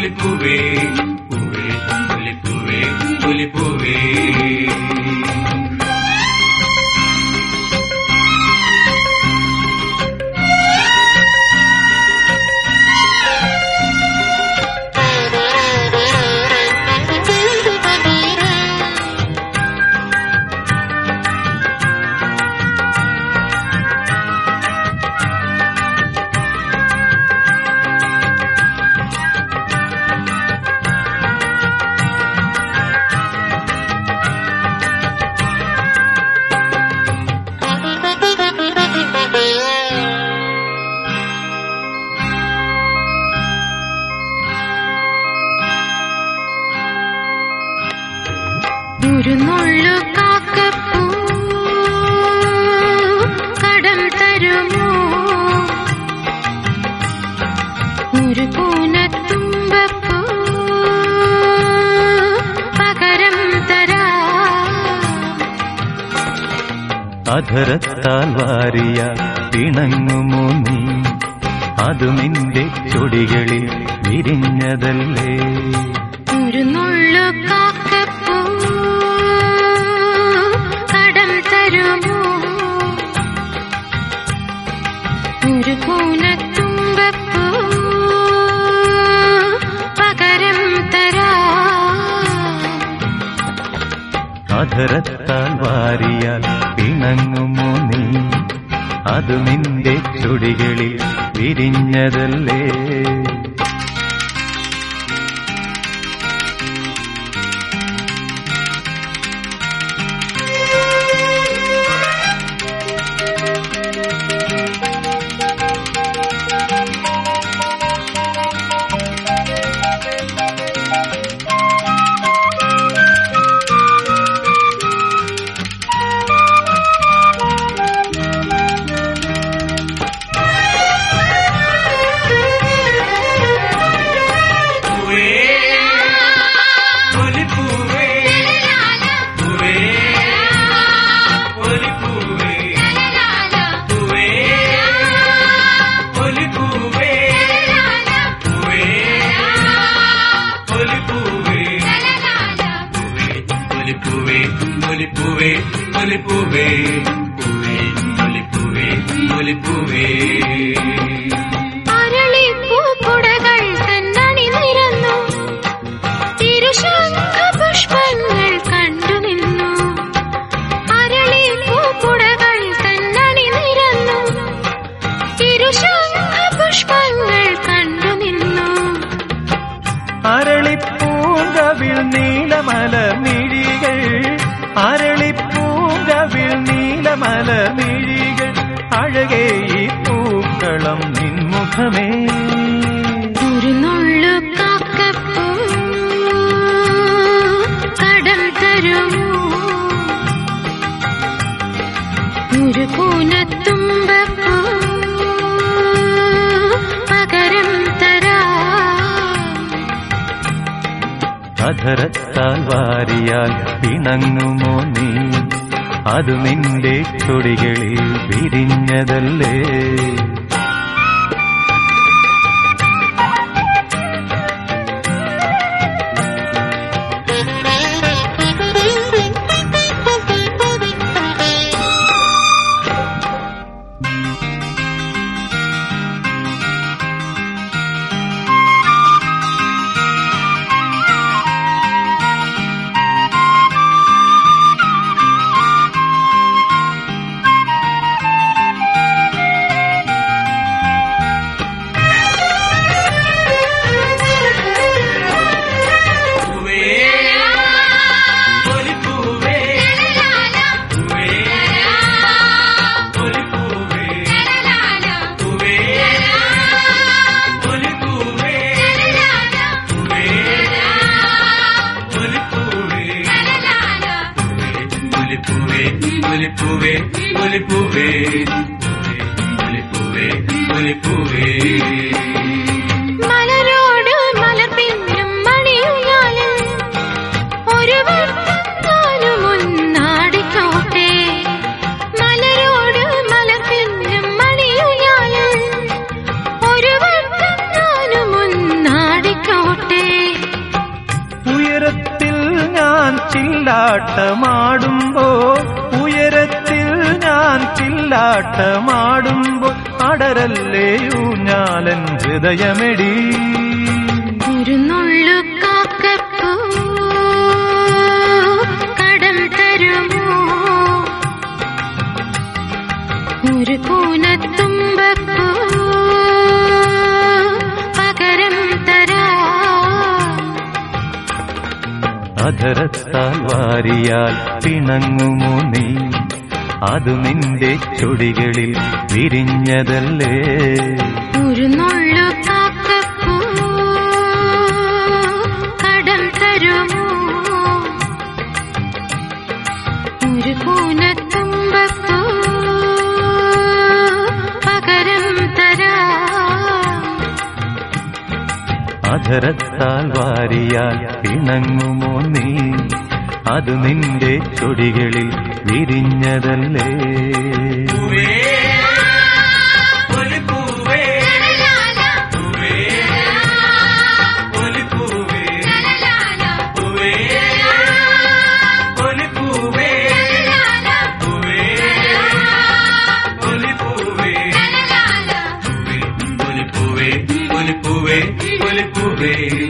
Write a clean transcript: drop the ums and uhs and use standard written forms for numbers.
ഒലിപ്പൂവേ പൂവേ ഒലിപ്പൂവേ ഒലിപ്പൂവേ. ഒരു നുള്ളു കാക്കപ്പൂ കടം തരുമോ, ഒരു പൂനത്തുമ്പപ്പൂ പകരം തരാം. അധരത്താൽ വാരിയ പിണങ്ങുമോ നീ, അതു നിന്റെ ചൊടികളിൽ വിരിഞ്ഞതല്ലേ. ഒരു നുള്ളു കാക്കപ്പൂ കടം തരുമോ, ഒരു പൂനത്തുമ്പപ്പൂ പകരം തരാം. അധരത്താൽ വാരിയാൽ പിണങ്ങുമോ നീ, അതു നിന്റെ ചുടികളിൽ വിരിഞ്ഞതല്ലേ. ഒലിപ്പൂവേ ഒലിപ്പൂവേ പൂവേ ഒലിപ്പൂവേ ഒലിപ്പൂവേ. അരളിപ്പൂക്കുടകൾ തന്നണി നിരന്നു, തിരുശംഖപുഷ്പങ്ങൾ കണ്ടുനിന്നു. അരളിപ്പൂക്കുടകൾ തന്നണി നിരന്നു, തിരുശംഖപുഷ്പങ്ങൾ കണ്ടുനിന്നു. അരളിപ്പൂങ്കവിൽ നീലമല മിഴികൾ, അരളിപ്പൂങ്കവിൽ നീലമല മിഴികൾ, അഴകേ ഈ പൂക്കളം നിൻമുഖമേ. ഒരു നുള്ളു കാക്കപ്പൂ കടം തരുമോ, ഒരു പൂനത്തുമ്പപ്പൂ പകരം തരാം. അധരത്താൽ വാരിയാൽ പിണങ്ങുമോ നീ, അതു നിന്റെ ചൊടികളിൽ വിരിഞ്ഞതല്ലേ. ഒലിപ്പൂവേ ഒലിപ്പൂവേ ഒലിപ്പൂവേ ഒലിപ്പൂവേ. മലരോട് മലർപിന്നും മണിയുയാലും ഒരു വർത്തമാനം ഒന്നാടിക്കോട്ടെ. മലരോട് മലർപിന്നും മണിയുയാലും ഒരു വർത്തമാനം ഒന്നാടിക്കോട്ടെ. ചില്ലാട്ടമാടുമ്പോ ഉയരത്തിൽ ഞാൻ ചില്ലാട്ടമാടുമ്പോ അടരല്ലേ ഊഞ്ഞാലൻ ഹൃദയമെടി. ഒരു നുള്ളു കാക്കപ്പൂ കടം തരുമോ, ഒരു കൂനത്തുമ്പപ്പൂ പകരം തരാ. അധരത്താൽ വാരിയാൽ പിണങ്ങുമോ നീ, അതു നിന്റെ ചൊടികളിൽ വിരിഞ്ഞതല്ലേ. ഒരു നുള്ളു കാക്കപ്പൂ കടം തരുമോ, ഒരു കൂനത്തുമ്പപ്പൂ പകരം തരാ. അധരത്താൽ വാരിയാൽ പിണങ്ങുമോ നീ, അതു നിന്റെ ചൊടികളിൽ വിരിഞ്ഞതല്ലേ. പൂവേ ഒലിപ്പൂവേ പൂവേ ഒലിപ്പൂവേ പൂവേ ഒലിപ്പൂവേ പൂവേ ഒലിപ്പൂവേ ഒലിപ്പൂവേ ഒലിപ്പൂവേ ഒലിപ്പൂവേ